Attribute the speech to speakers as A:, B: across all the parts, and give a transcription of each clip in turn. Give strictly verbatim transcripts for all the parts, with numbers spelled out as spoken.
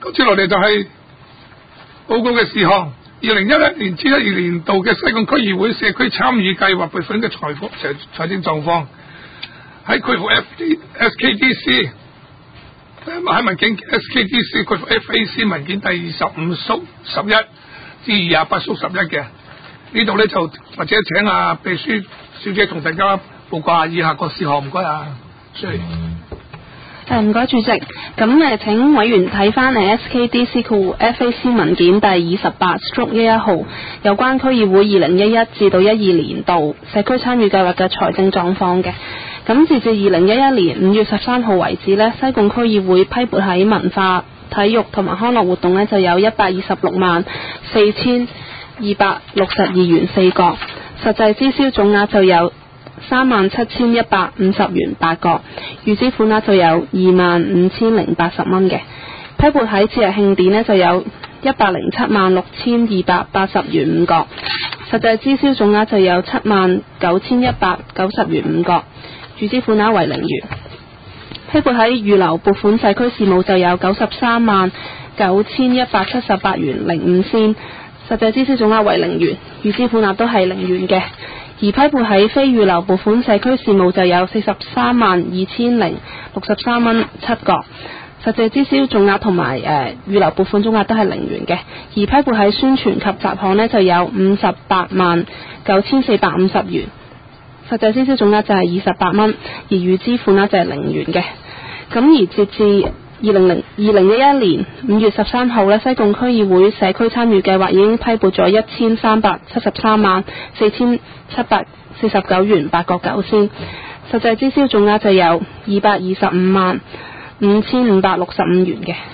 A: 跟住落嚟就係報告嘅事項。二零一一年至一二年度嘅西貢區議會社區參與計劃撥款嘅財務財財政狀況，喺區乎 F D S K D C 喺文件 S K D C 區乎 F A C 文件第二十五縮十一至二廿八縮十一嘅呢度咧，就或者請阿秘書小姐同大家報告下以下個事項，唔該啊，需要。
B: 誒唔該主席，咁誒請委員睇翻誒 S K D C 括 F A C 文件第二十八 stroke 一一號有關區議會二零一一至到一二年度社區參與計劃嘅財政狀況嘅。咁截至二零一一年五月十三號為止呢，西貢區議會批撥喺文化、體育同埋康樂活動呢就有一百二十六萬四千二百六十二元四角，實際支銷總額就有三萬七千一百五十元八角，預支款額就有二萬五千零八十蚊嘅。批撥喺節日慶典呢就有一百零七萬六千二百八十元五角，實際支銷總額就有七萬九千一百九十元五角，預支款額為零元。批撥喺預留撥款社區事務就有九十三萬九千一百七十八元零五仙，實際支銷總額為零元，預支款額都係零元嘅。而批撥喺非預留撥款社區事務就有四十三萬二千零六十三蚊七角，實際支銷總額同埋誒預留撥款總額都係零元嘅。而批撥喺宣傳及雜項呢就有五十八萬九千四百五十元，實際支銷總額就係二十八蚊，而預支款額就係零元嘅。咁而截至二零零二零一一年五月十三號呢，西貢區議會社區參與計劃已經批撥咗一千三百七十三萬四千七百四十九元八角九仙，實際支銷總額就有二百二十五萬五千五百六十五元嘅。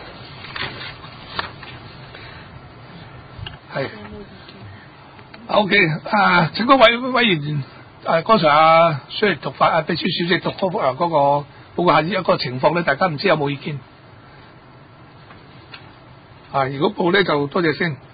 A: 係。O.K. 啊，請各位委員誒，剛才啊，雖然讀法啊，秘書小姐讀嗰幅啊嗰個報告下一個情況咧，大家唔知有冇意見？啊，如果報咧就多謝先。